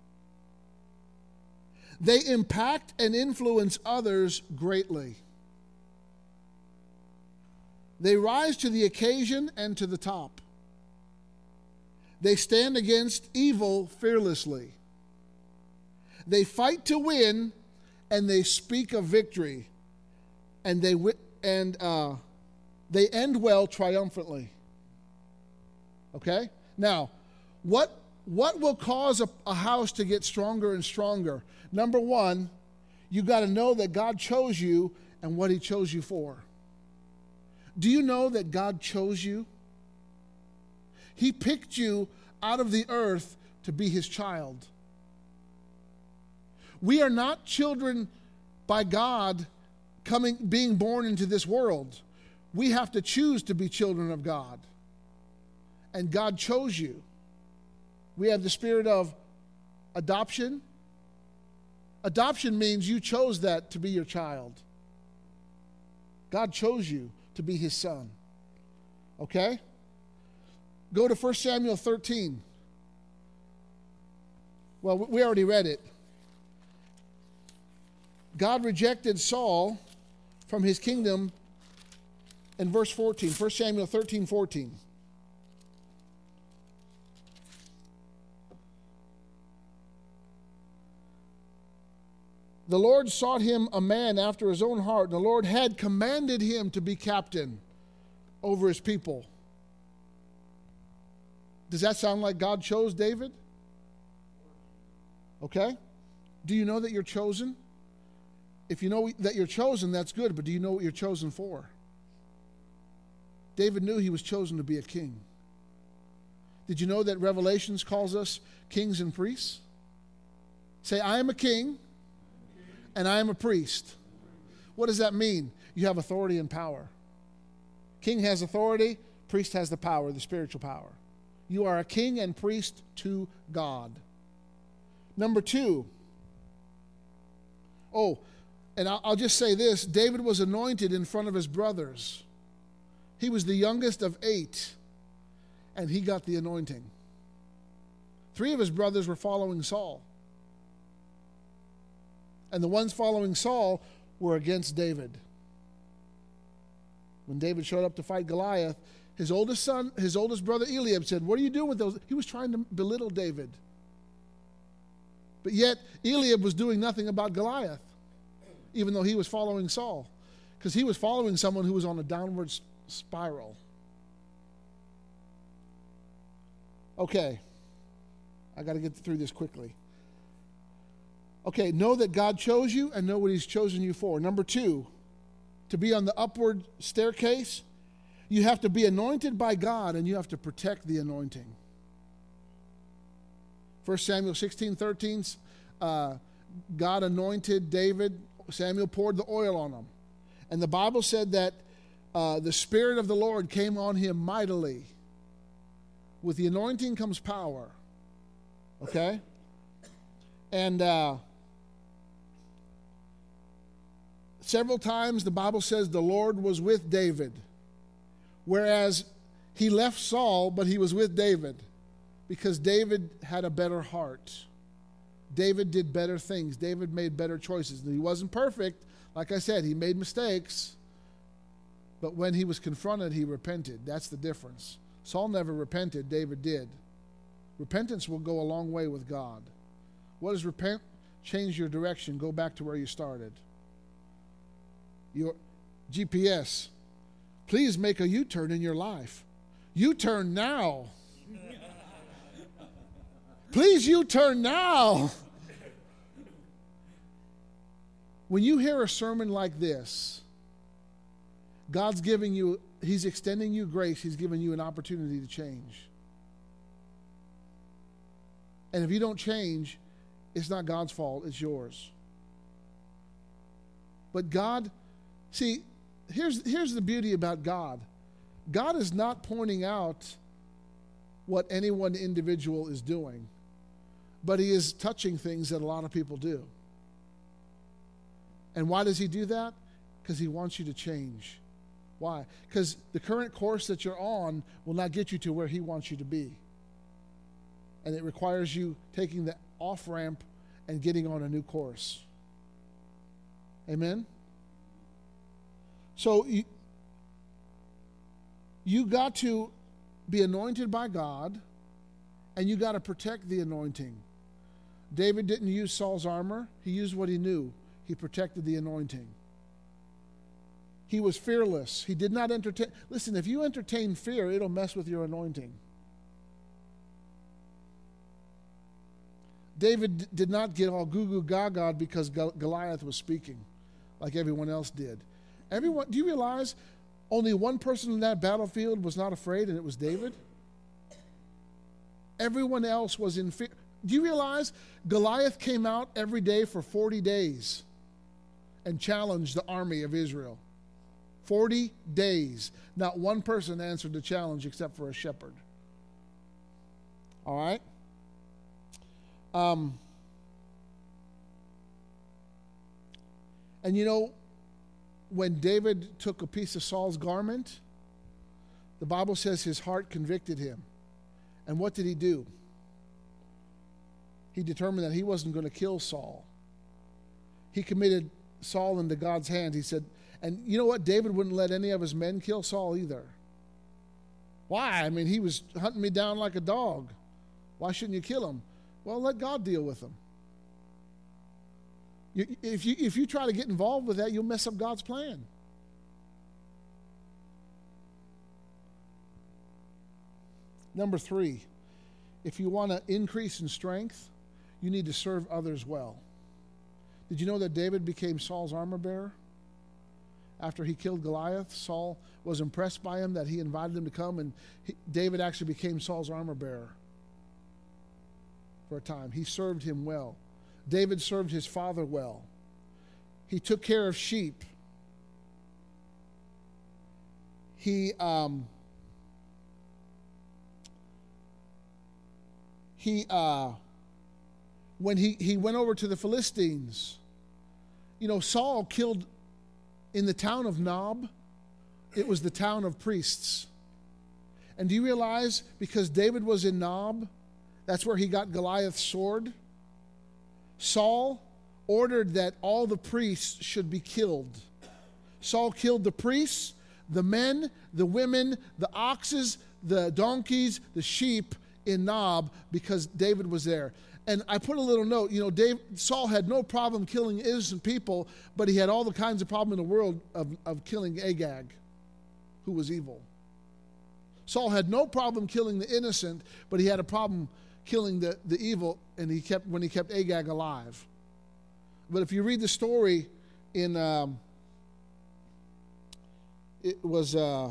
They impact and influence others greatly. They rise to the occasion and to the top. They stand against evil fearlessly. They fight to win, and they speak of victory, and they and uh, they end well triumphantly. Okay? Now, what what will cause a, a house to get stronger and stronger? Number one, you got to know that God chose you and what He chose you for. Do you know that God chose you? He picked you out of the earth to be His child. We are not children by God coming, being born into this world. We have to choose to be children of God. And God chose you. We have the spirit of adoption. Adoption means you chose that to be your child. God chose you to be His son. Okay? Go to First Samuel thirteen. Well, we already read it. God rejected Saul from his kingdom in verse fourteen. First Samuel thirteen, fourteen. The Lord sought him a man after his own heart, and the Lord had commanded him to be captain over his people. Does that sound like God chose David? Okay. Do you know that you're chosen? if you know that you're chosen, that's good, but do you know what you're chosen for? David knew he was chosen to be a king. Did you know that Revelations calls us kings and priests? Say, I am a king and I am a priest. What does that mean? You have authority and power. King has authority, priest has the power, the spiritual power. You are a king and priest to God. Number two. Oh, and I'll just say this. David was anointed in front of his brothers. He was the youngest of eight, and he got the anointing. Three of his brothers were following Saul. And the ones following Saul were against David. When David showed up to fight Goliath, his oldest son, his oldest brother Eliab said, what are you doing with those? He was trying to belittle David. But yet, Eliab was doing nothing about Goliath, even though he was following Saul, because he was following someone who was on a downward spiral. Okay, I got to get through this quickly. Okay, know that God chose you and know what he's chosen you for. Number two, to be on the upward staircase, you have to be anointed by God and you have to protect the anointing. First Samuel sixteen thirteen, uh, God anointed David. Samuel poured the oil on him. And the Bible said that uh, the Spirit of the Lord came on him mightily. With the anointing comes power. Okay? And uh, several times the Bible says the Lord was with David. Whereas he left Saul, but he was with David. Because David had a better heart. David did better things. David made better choices. He wasn't perfect. Like I said, he made mistakes. But when he was confronted, he repented. That's the difference. Saul never repented. David did. Repentance will go a long way with God. What does repent? Change your direction. Go back to where you started. Your G P S. Please make a U-turn in your life. U-turn now. Please U-turn now. When you hear a sermon like this, God's giving you, he's extending you grace. He's giving you an opportunity to change. And if you don't change, it's not God's fault, it's yours. But God, see, here's, here's the beauty about God. God is not pointing out what any one individual is doing, but he is touching things that a lot of people do. And why does he do that? Because he wants you to change. Why? Because the current course that you're on will not get you to where he wants you to be. And it requires you taking the off-ramp and getting on a new course. Amen? So you, you got to be anointed by God, and you got to protect the anointing. David didn't use Saul's armor. He used what he knew. He protected the anointing. He was fearless. He did not entertain. Listen, if you entertain fear, it'll mess with your anointing. David d- did not get all goo goo gaga because Gol- Goliath was speaking like everyone else did. Everyone, do you realize only one person in that battlefield was not afraid, and it was David? Everyone else was in fear. Do you realize Goliath came out every day for forty days and challenged the army of Israel? forty days. Not one person answered the challenge except for a shepherd. All right? Um, and you know, when David took a piece of Saul's garment, the Bible says his heart convicted him. And what did he do? He determined that he wasn't going to kill Saul. He committed Saul into God's hand. He said, and you know what? David wouldn't let any of his men kill Saul either. Why? I mean, he was hunting me down like a dog. Why shouldn't you kill him? Well, let God deal with him. You, if you if you try to get involved with that, you'll mess up God's plan. Number three, if you want to increase in strength, you need to serve others well. Did you know that David became Saul's armor bearer? After he killed Goliath, Saul was impressed by him that he invited him to come, and he, David actually became Saul's armor bearer for a time. He served him well. David served his father well. He took care of sheep. He um, he uh, when he, he went over to the Philistines, you know, Saul killed in the town of Nob. It was the town of priests. And do you realize, because David was in Nob, that's where he got Goliath's sword? Saul ordered that all the priests should be killed. Saul killed the priests, the men, the women, the oxes, the donkeys, the sheep in Nob, because David was there. And I put a little note, you know, Dave, Saul had no problem killing innocent people, but he had all the kinds of problem in the world of, of killing Agag, who was evil. Saul had no problem killing the innocent, but he had a problem killing the, the evil, and he kept when he kept Agag alive. But if you read the story in, um, it was, uh,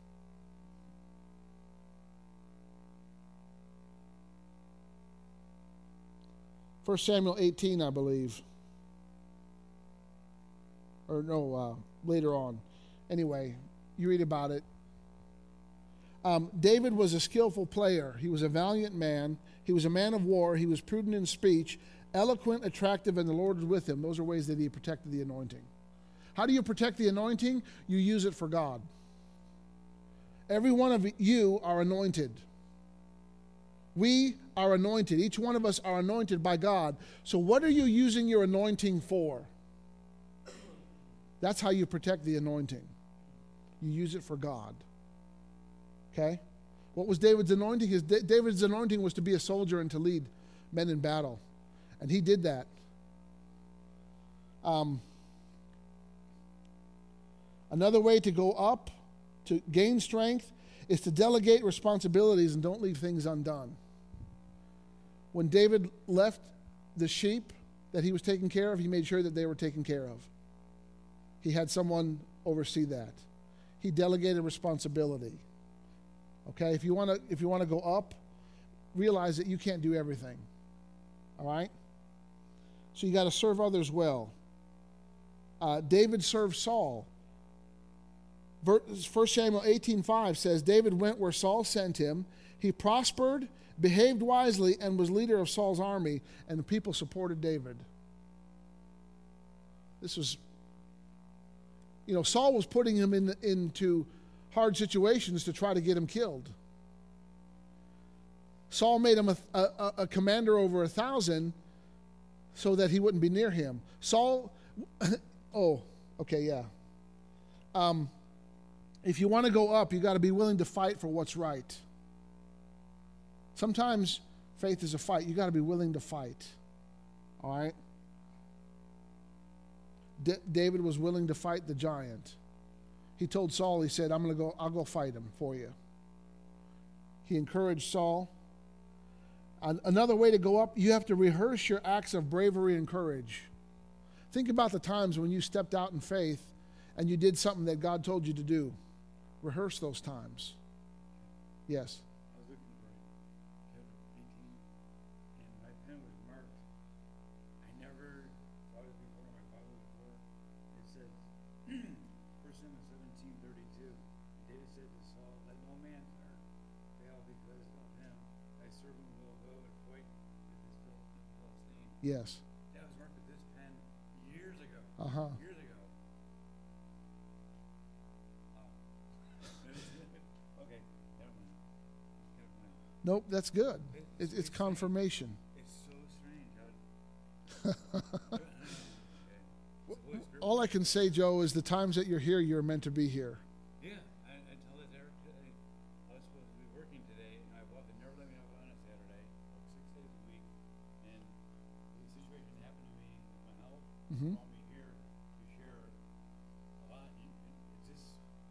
First Samuel eighteen, I believe. Or no, uh, later on. Anyway, you read about it. Um, David was a skillful player. He was a valiant man. He was a man of war. He was prudent in speech, eloquent, attractive, and the Lord was with him. Those are ways that he protected the anointing. How do you protect the anointing? You use it for God. Every one of you are anointed. We are anointed. Each one of us are anointed by God. So what are you using your anointing for? That's how you protect the anointing. You use it for God. Okay? What was David's anointing? His, David's anointing was to be a soldier and to lead men in battle. And he did that. Um, another way to go up, to gain strength, is to delegate responsibilities and don't leave things undone. When David left the sheep that he was taking care of, he made sure that they were taken care of. He had someone oversee that. He delegated responsibility. Okay, if you want to if you want to go up, realize that you can't do everything. All right? So you got to serve others well. Uh, David served Saul. First Samuel eighteen five says, David went where Saul sent him. He prospered, behaved wisely, and was leader of Saul's army, and the people supported David. This was, you know, Saul was putting him in, into hard situations to try to get him killed. Saul made him a, a, a commander over a thousand so that he wouldn't be near him. Saul, oh, okay, yeah. Um, if you want to go up, you got to be willing to fight for what's right. Sometimes faith is a fight. You got to be willing to fight. All right? D- David was willing to fight the giant. He told Saul, he said, I'm going to go, I'll go fight him for you. He encouraged Saul. An- another way to go up, you have to rehearse your acts of bravery and courage. Think about the times when you stepped out in faith and you did something that God told you to do. Rehearse those times. Yes. I was looking for chapter eighteen, and my pen was marked. I never thought it before in my Bible before. It says, First Samuel seventeen thirty-two. David said to Saul, let no man's heart fail because of him. Thy servant will go and fight with this Philistine. Yes. That was marked with this pen years ago. Uh-huh. Years ago. Okay, never mind. Never mind. Nope, that's good. It's, it's confirmation. It's so strange. How okay. So Holy Spirit- All I can say, Joe, is the times that you're here, you're meant to be here. Yeah, I, I tell this Eric today. I was supposed to be working today, and I walked, they never let me have on a Saturday. I work six days a week, and the situation happened to me with my health. Mhm. Brought me here to share a lot. And it's just,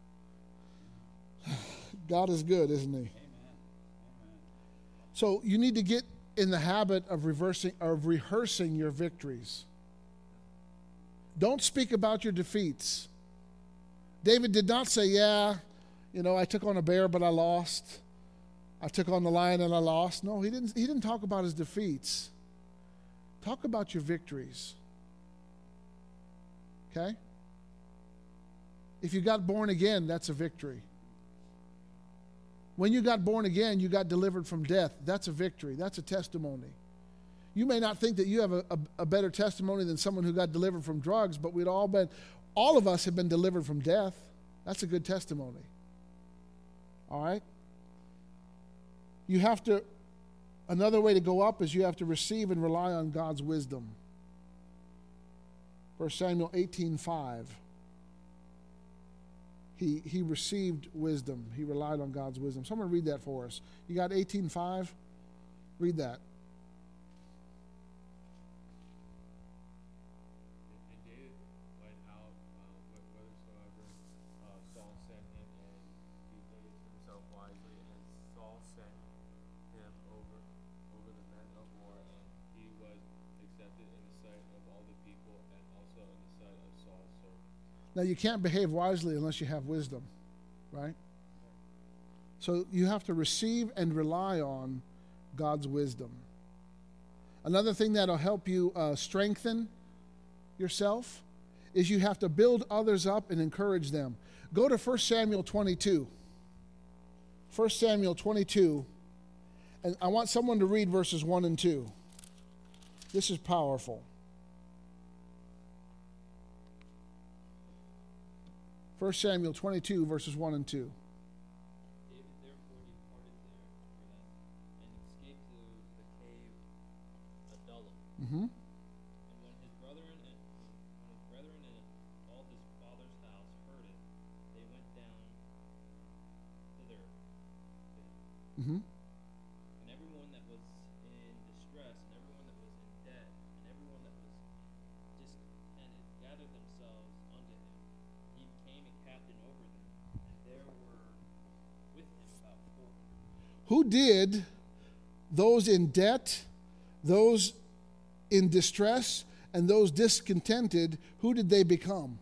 God is good, isn't he? amen, amen. So you need to get in the habit of reversing of rehearsing your victories. Don't speak about your defeats. David did not say, yeah, you know, I took on a bear, but I lost. I took on the lion and I lost. No, he didn't, he didn't talk about his defeats. Talk about your victories. Okay? If you got born again, that's a victory. When you got born again, you got delivered from death. That's a victory. That's a testimony. You may not think that you have a, a, a better testimony than someone who got delivered from drugs, but we'd all been, all of us have been delivered from death. That's a good testimony. All right? You have to, another way to go up is you have to receive and rely on God's wisdom. First Samuel eighteen five. He, he received wisdom. He relied on God's wisdom. Someone read that for us. You got eighteen five? Read that. And David went out uh, wh- whithersoever uh, Saul sent him, and he did himself wisely. And Saul sent him over over the men of war, and he was accepted in the sight of all the people, and also in the sight of Saul's servants. Now, you can't behave wisely unless you have wisdom, right? So you have to receive and rely on God's wisdom. Another thing that'll help you uh, strengthen yourself is you have to build others up and encourage them. Go to First Samuel twenty-two. First Samuel twenty-two, and I want someone to read verses one and two. This is powerful. First Samuel twenty-two, verses one and two. David therefore departed there for them, and escaped to the cave Adullam. Mm-hmm. And when his brethren and when his brethren and all his father's house heard it, they went down thither to him. Mm-hmm. And everyone that was in distress, and everyone that was in debt, and everyone that was discontented, gathered themselves unto him. He became a captain over them, and there were with him about four hundred. Who did those in debt, those in distress, and those discontented, who did they become?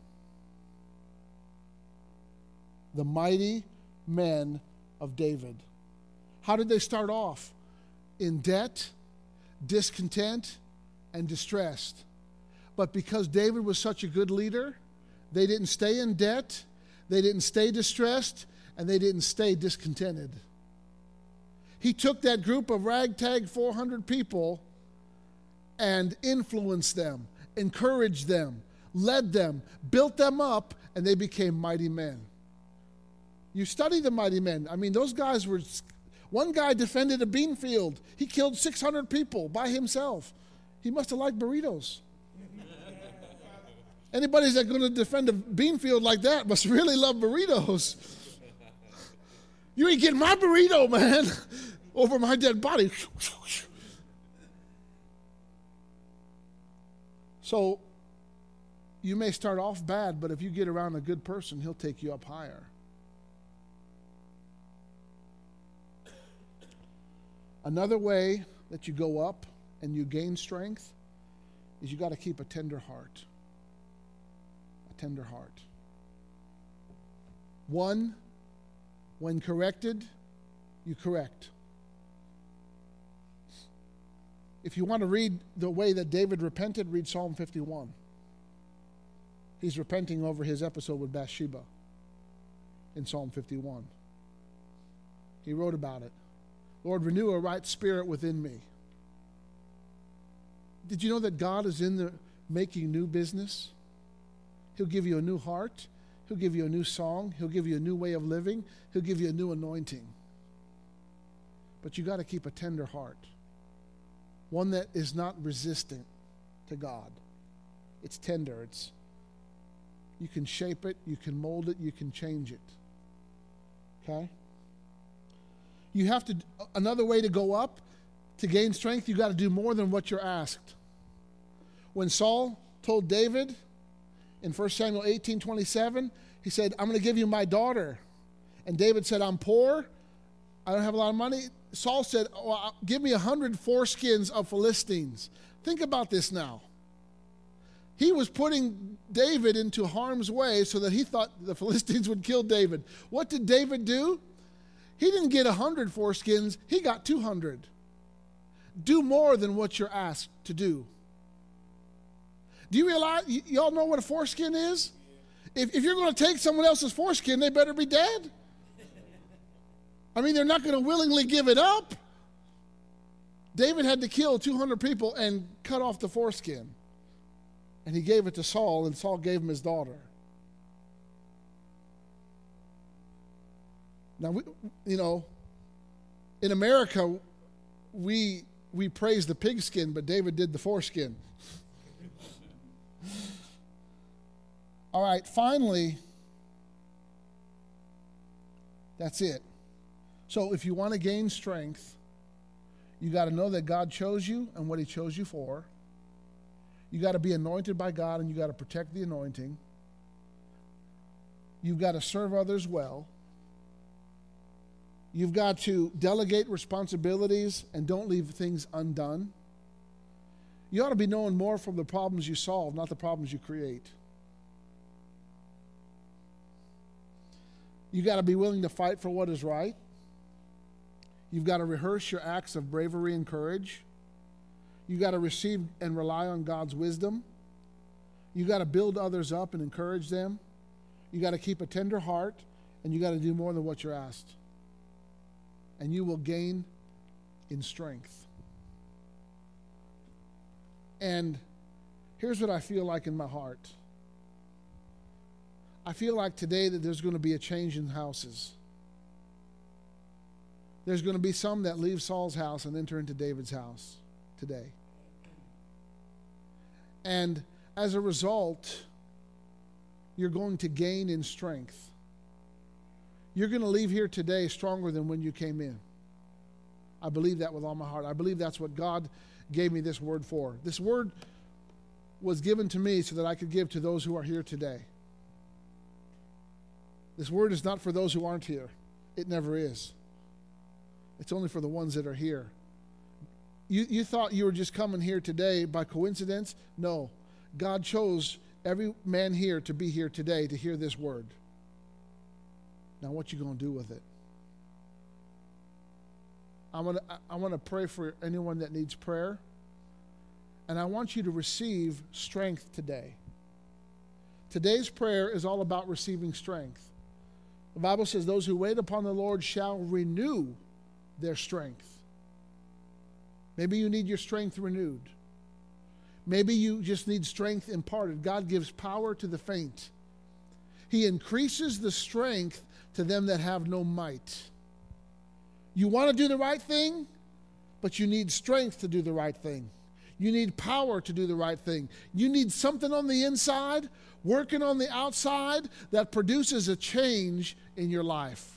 The mighty men of David. How did they start off? In debt, discontent, and distressed. But because David was such a good leader, they didn't stay in debt, they didn't stay distressed, and they didn't stay discontented. He took that group of ragtag four hundred people and influenced them, encouraged them, led them, built them up, and they became mighty men. You study the mighty men. I mean, those guys were, one guy defended a bean field. He killed six hundred people by himself. He must have liked burritos. Anybody that's going to defend a bean field like that must really love burritos. You ain't getting my burrito, man, over my dead body. So you may start off bad, but if you get around a good person, he'll take you up higher. Another way that you go up and you gain strength is you got to keep a tender heart. A tender heart. One, when corrected, you correct. If you want to read the way that David repented, read Psalm fifty-one. He's repenting over his episode with Bathsheba in Psalm fifty-one. He wrote about it. Lord, renew a right spirit within me. Did you know that God is in the making new business? He'll give you a new heart. He'll give you a new song. He'll give you a new way of living. He'll give you a new anointing. But you got to keep a tender heart. One that is not resistant to God. It's tender. It's, you can shape it. You can mold it. You can change it. Okay? You have to, another way to go up, to gain strength, you got to do more than what you're asked. When Saul told David in First Samuel eighteen twenty-seven, he said, I'm going to give you my daughter. And David said, I'm poor. I don't have a lot of money. Saul said, oh, give me a hundred foreskins of Philistines. Think about this now. He was putting David into harm's way so that he thought the Philistines would kill David. What did David do? He didn't get one hundred foreskins. He got two hundred. Do more than what you're asked to do. Do you realize, y- y'all know what a foreskin is? If, if you're going to take someone else's foreskin, they better be dead. I mean, they're not going to willingly give it up. David had to kill two hundred people and cut off the foreskin. And he gave it to Saul, and Saul gave him his daughter. Now, we, you know, in America, we we praise the pigskin, but David did the foreskin. All right, finally, that's it. So if you want to gain strength, you got to know that God chose you and what he chose you for. You got to be anointed by God, and you got to protect the anointing. You've got to serve others well. You've got to delegate responsibilities and don't leave things undone. You ought to be knowing more from the problems you solve, not the problems you create. You got to be willing to fight for what is right. You've got to rehearse your acts of bravery and courage. You got to receive and rely on God's wisdom. You got to build others up and encourage them. You got to keep a tender heart, and you got to do more than what you're asked. And you will gain in strength. And here's what I feel like in my heart. I feel like today that there's going to be a change in houses. There's going to be some that leave Saul's house and enter into David's house today. And as a result, you're going to gain in strength. You're going to leave here today stronger than when you came in. I believe that with all my heart. I believe that's what God gave me this word for. This word was given to me so that I could give to those who are here today. This word is not for those who aren't here. It never is. It's only for the ones that are here. You, you thought you were just coming here today by coincidence? No. God chose every man here to be here today to hear this word. Now, what you going to do with it? I'm gonna, I want to pray for anyone that needs prayer. And I want you to receive strength today. Today's prayer is all about receiving strength. The Bible says those who wait upon the Lord shall renew their strength. Maybe you need your strength renewed. Maybe you just need strength imparted. God gives power to the faint. He increases the strength to them that have no might. You want to do the right thing, but you need strength to do the right thing. You need power to do the right thing. You need something on the inside, working on the outside, that produces a change in your life.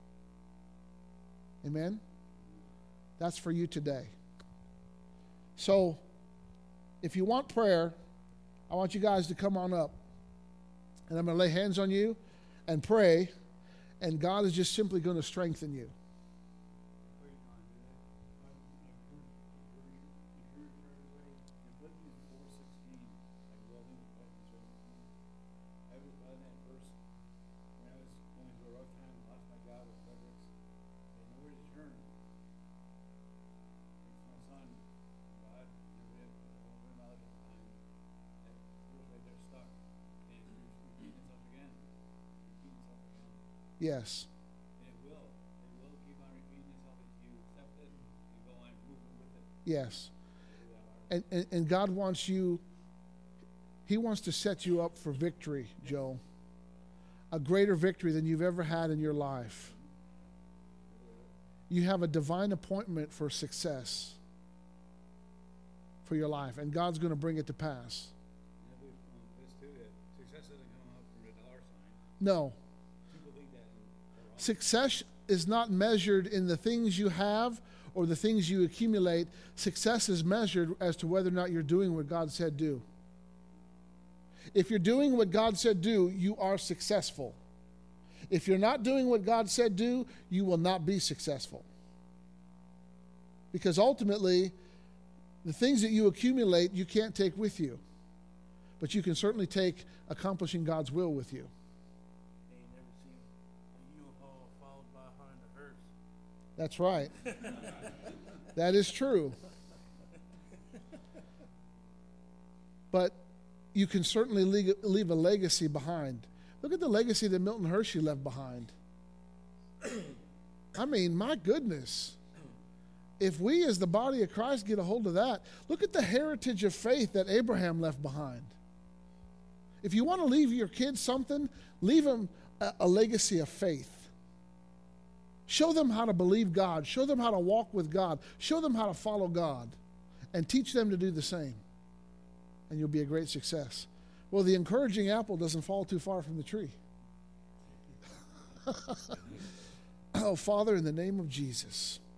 Amen? That's for you today. So, if you want prayer, I want you guys to come on up. And I'm going to lay hands on you and pray, and God is just simply going to strengthen you. Yes. It will. It will keep on repeating itself if you accept it, you go on moving with it. Yes. And, and, and God wants you, He wants to set you up for victory, Joe. A greater victory than you've ever had in your life. You have a divine appointment for success for your life, and God's going to bring it to pass. And I believe um, this too, that success doesn't come out from the dollar sign. No. People think that in their Success is not measured in the things you have or the things you accumulate. Success is measured as to whether or not you're doing what God said do. If you're doing what God said do, you are successful. If you're not doing what God said do, you will not be successful. Because ultimately, the things that you accumulate, you can't take with you. but you can certainly take accomplishing God's will with you. They ain't never seen a U-Haul followed by a Honda hearse. That's right. That is true. But you can certainly leave, leave a legacy behind. Look at the legacy that Milton Hershey left behind. I mean, my goodness. If we as the body of Christ get a hold of that, look at the heritage of faith that Abraham left behind. If you want to leave your kids something, leave them a, a legacy of faith. Show them how to believe God. Show them how to walk with God. Show them how to follow God. And teach them to do the same. And you'll be a great success. Well, the encouraging apple doesn't fall too far from the tree. Oh, Father, in the name of Jesus,